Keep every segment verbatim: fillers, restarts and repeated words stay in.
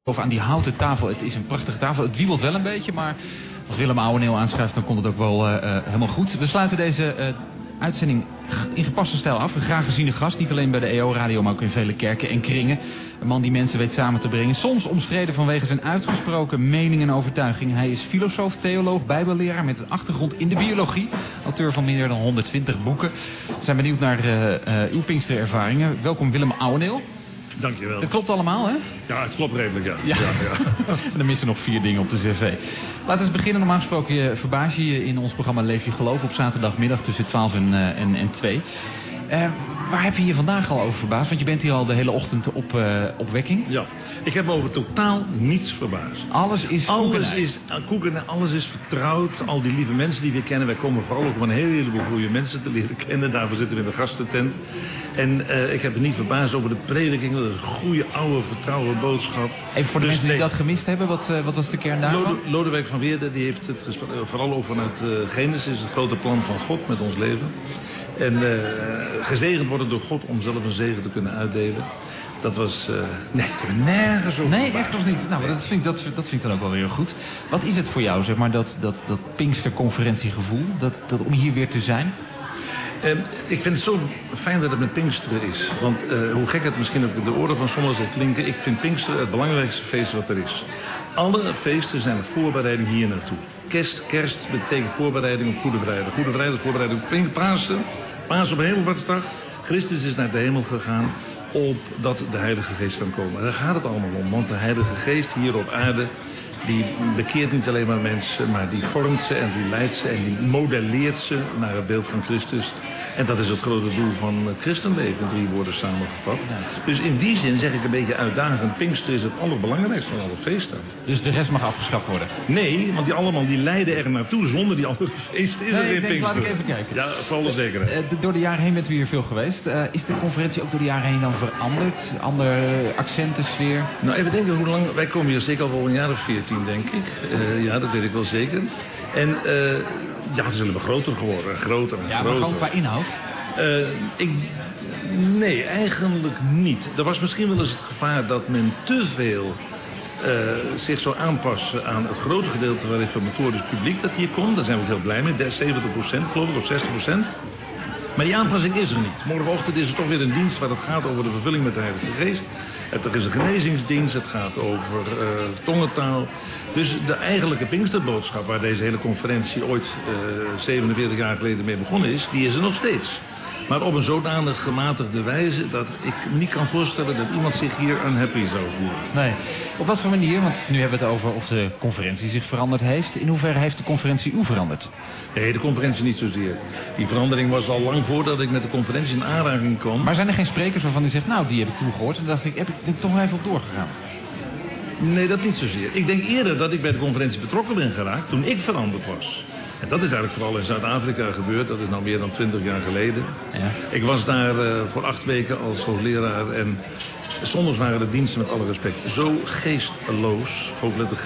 Of aan die houten tafel. Het is een prachtige tafel. Het wiebelt wel een beetje, maar als Willem Ouweneel aanschuift, dan komt het ook wel uh, uh, helemaal goed. We sluiten deze uh, uitzending in gepaste stijl af. Een graag geziene gast, niet alleen bij de E O-radio, maar ook in vele kerken en kringen. Een man die mensen weet samen te brengen. Soms omstreden vanwege zijn uitgesproken mening en overtuiging. Hij is filosoof, theoloog, bijbelleraar met een achtergrond in de biologie. Auteur van meer dan honderdtwintig boeken. We zijn benieuwd naar uh, uh, uw Pinksterervaringen. Welkom Willem Ouweneel. Dankjewel. Het klopt allemaal, hè? Ja, het klopt redelijk, ja. ja. ja, ja. En er missen nog vier dingen op de cv. Laten we eens beginnen. Normaal gesproken je verbaas je je in ons programma Leef je Geloof op zaterdagmiddag tussen twaalf en, uh, en, en twee. Uh, waar heb je je vandaag al over verbaasd? Want je bent hier al de hele ochtend op, uh, op wekking. Ja, ik heb me over totaal niets verbaasd. Alles is alles is koeken, alles is vertrouwd. Al die lieve mensen die we kennen. Wij komen vooral ook om een heleboel goede mensen te leren kennen. Daarvoor zitten we in de gastentent. En uh, ik heb me niet verbaasd over de prediking. Dat is een goede, oude, vertrouwde boodschap. Even voor de dus mensen die dat gemist hebben, wat, uh, wat was de kern daarvan? Lode, Lodewijk van Weerde die heeft het gesprek, vooral over vanuit uh, Genesis, het grote plan van God met ons leven. En uh, gezegend worden door God om zelf een zegen te kunnen uitdelen. Dat was... Uh, nee, ik heb nergens over. Nee, echt nog niet. Nou, dat vind, ik, dat, dat vind ik dan ook wel weer goed. Wat is het voor jou, zeg maar, dat, dat, dat Pinksterconferentiegevoel? Dat, dat om hier weer te zijn? Uh, ik vind het zo fijn dat het met Pinksteren is. Want uh, hoe gek het misschien op de oren van sommigen zal klinken, ik vind Pinksteren het belangrijkste feest wat er is. Alle feesten zijn een voorbereiding hier naartoe. Kerst, kerst betekent voorbereiding op Goede Vrijdag. Goede Vrijdag, voorbereiding op Pasen. Pasen op Hemelvaartsdag. Christus is naar de hemel gegaan opdat de Heilige Geest kan komen. Daar gaat het allemaal om, want de Heilige Geest hier op aarde, die bekeert niet alleen maar mensen, maar die vormt ze en die leidt ze en die modelleert ze naar het beeld van Christus. En dat is het grote doel van het christenleven, in drie woorden samengevat. Dus in die zin zeg ik een beetje uitdagend, Pinkster is het allerbelangrijkste van alle feesten. Dus de rest mag afgeschaft worden? Nee, want die allemaal die leiden er naartoe. Zonder die andere feesten is nee, er geen denk, Pinkster. Laat ik even kijken. Ja, voor alle zekerheid. Uh, door de jaren heen bent u hier veel geweest. Uh, is de conferentie ook door de jaren heen dan veranderd? Andere accenten, sfeer? Nou, even denken hoe lang... Wij komen hier zeker al voor een jaar of veertien, denk ik. Uh, ja, dat weet ik wel zeker. En uh, ja, ze zullen wel groter geworden. Groter en ja, groter. Maar gewoon qua inhoud? Uh, ik... Nee, eigenlijk niet. Er was misschien wel eens het gevaar dat men te veel... Uh, zich zou aanpassen aan het grote gedeelte van het reformatorisch publiek dat hier komt. Daar zijn we heel blij mee. zeventig procent geloof ik, of zestig procent. Maar die aanpassing is er niet. Morgenochtend is er toch weer een dienst waar het gaat over de vervulling met de Heilige Geest. Er is een genezingsdienst, het gaat over uh, tongentaal. Dus de eigenlijke Pinksterboodschap, waar deze hele conferentie ooit uh, zevenenveertig jaar geleden mee begonnen is, die is er nog steeds. Maar op een zodanig gematigde wijze dat ik me niet kan voorstellen dat iemand zich hier unhappy zou voelen. Nee. Op wat voor manier, want nu hebben we het over of de conferentie zich veranderd heeft. In hoeverre heeft de conferentie u veranderd? Nee, de conferentie niet zozeer. Die verandering was al lang voordat ik met de conferentie in aanraking kwam. Maar zijn er geen sprekers waarvan u zegt, nou die heb ik toen gehoord en dacht ik, heb ik er toch even op doorgegaan? Nee, dat niet zozeer. Ik denk eerder dat ik bij de conferentie betrokken ben geraakt toen ik veranderd was. En dat is eigenlijk vooral in Zuid-Afrika gebeurd. Dat is nou meer dan twintig jaar geleden. Ja. Ik was daar uh, voor acht weken als hoogleraar. En zondags waren de diensten met alle respect zo geesteloos. Hoofdletter G.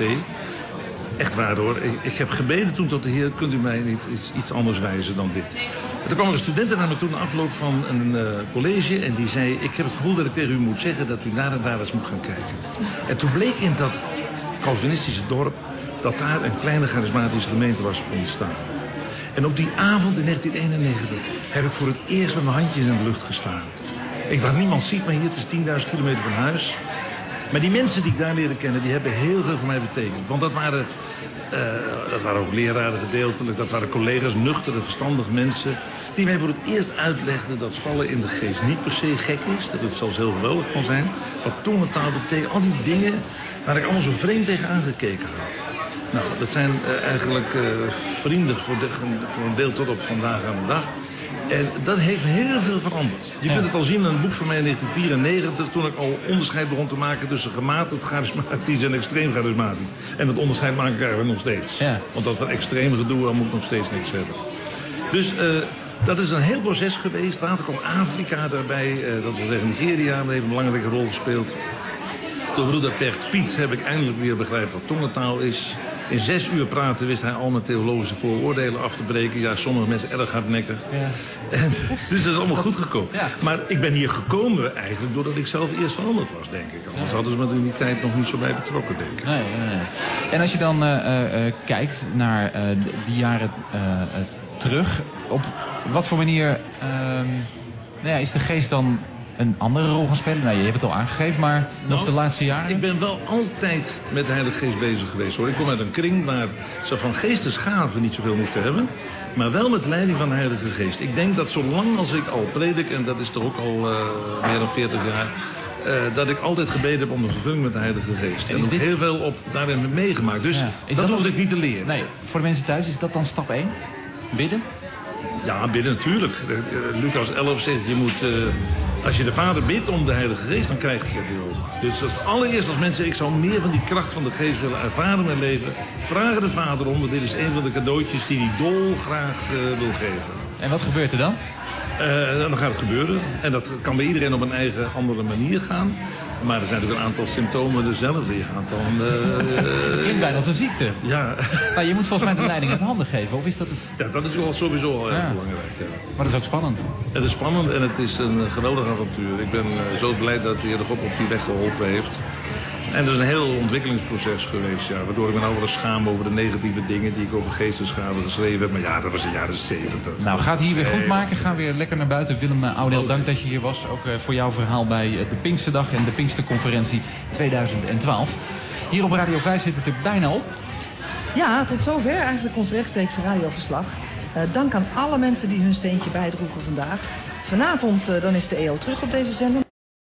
Echt waar hoor. Ik, ik heb gebeden toen tot de Heer. Kunt u mij niet iets, iets anders wijzen dan dit? En toen kwam een student naar me toe na afloop van een uh, college. En die zei, ik heb het gevoel dat ik tegen u moet zeggen dat u daar en daar eens moet gaan kijken. En toen bleek in dat Calvinistische dorp dat daar een kleine charismatische gemeente was ontstaan. En op die avond in negentien eenennegentig heb ik voor het eerst met mijn handjes in de lucht gestaan. Ik dacht, niemand ziet mij hier, het is tienduizend kilometer van huis. Maar die mensen die ik daar leerde kennen, die hebben heel veel voor mij betekend. Want dat waren, uh, dat waren ook leraren gedeeltelijk, dat waren collega's, nuchtere, verstandige mensen, die mij voor het eerst uitlegden dat vallen in de geest niet per se gek is, dat het zelfs heel geweldig kon zijn. Wat tongentaal betekent, al die dingen waar ik allemaal zo vreemd tegen aangekeken had. Nou, dat zijn uh, eigenlijk uh, vrienden voor, de, voor een deel tot op vandaag aan de dag. En dat heeft heel veel veranderd. Je ja. kunt het al zien in een boek van mij in negentien vierennegentig... toen ik al onderscheid begon te maken tussen gematigd charismatisch en extreem charismatisch. En dat onderscheid maak ik eigenlijk nog steeds. Ja. Want dat van extreem gedoe, dan moet ik nog steeds niks hebben. Dus uh, dat is een heel proces geweest. Later kwam Afrika daarbij, uh, dat wil zeggen Nigeria, dat heeft een belangrijke rol gespeeld. Door broeder Bert Piet heb ik eindelijk weer begrepen wat tongentaal is. In zes uur praten wist hij al mijn theologische vooroordelen af te breken. Ja, sommige mensen erg hardnekkig. Ja. En, dus dat is allemaal goed gekomen. Ja. Maar ik ben hier gekomen eigenlijk doordat ik zelf eerst veranderd was, denk ik. Anders ja. hadden ze me in die tijd nog niet zo bij betrokken, denk ik. Nee, nee, nee. En als je dan uh, uh, kijkt naar uh, die jaren uh, uh, terug, op wat voor manier uh, nou ja, is de geest dan een andere rol gaan spelen? Nou, je hebt het al aangegeven, maar nog nou, de laatste jaren? Ik ben wel altijd met de Heilige Geest bezig geweest, hoor. Ik kom uit een kring waar ze van geestesgaven niet zoveel moesten hebben, maar wel met leiding van de Heilige Geest. Ik denk dat zolang als ik al predik, en dat is toch ook al uh, meer dan veertig jaar, uh, dat ik altijd gebeden heb om een vervulling met de Heilige Geest. En, en ook dit... heel veel op daarin meegemaakt. Dus ja. dat, dat hoefde ik niet te leren. Nee, voor de mensen thuis is dat dan stap één? Bidden? Ja, bidden natuurlijk. Uh, Lucas elf zegt, je moet... Uh, als je de Vader bidt om de Heilige Geest, dan krijg je het ook. Dus dat is het allereerst als mensen, ik zou meer van die kracht van de Geest willen ervaren in mijn leven. Vragen de Vader om, want dit is een van de cadeautjes die hij dol graag uh, wil geven. En wat gebeurt er dan? Uh, dan gaat het gebeuren. En dat kan bij iedereen op een eigen andere manier gaan. Maar er zijn natuurlijk een aantal symptomen dezelfde. Je gaat dan... Uh, klinkt bijna als een ziekte. Ja. Nou, je moet volgens mij de leiding uit handen geven, of is dat het? Ja, dat is wel sowieso al erg ja. belangrijk. Ja. Maar dat is ook spannend. Het is spannend en het is een geweldig avontuur. Ik ben uh, zo blij dat de Heer de God op die weg geholpen heeft. En dat is een heel ontwikkelingsproces geweest, ja. Waardoor ik me nou wel eens schaam over de negatieve dingen die ik over geestesgaven geschreven heb. Maar ja, dat was in de jaren zeventig. Nou, gaat hier weer goed maken. Ga weer lekker naar buiten. Willem uh, Oudeel, dank dat je hier was. Ook uh, voor jouw verhaal bij uh, de Pinksterdag en de Pinksterconferentie tweeduizend twaalf. Hier op Radio vijf zit het er bijna op. Ja, tot zover eigenlijk ons rechtstreekse radioverslag. Uh, dank aan alle mensen die hun steentje bijdroegen vandaag. Vanavond uh, dan is de E O terug op deze zender.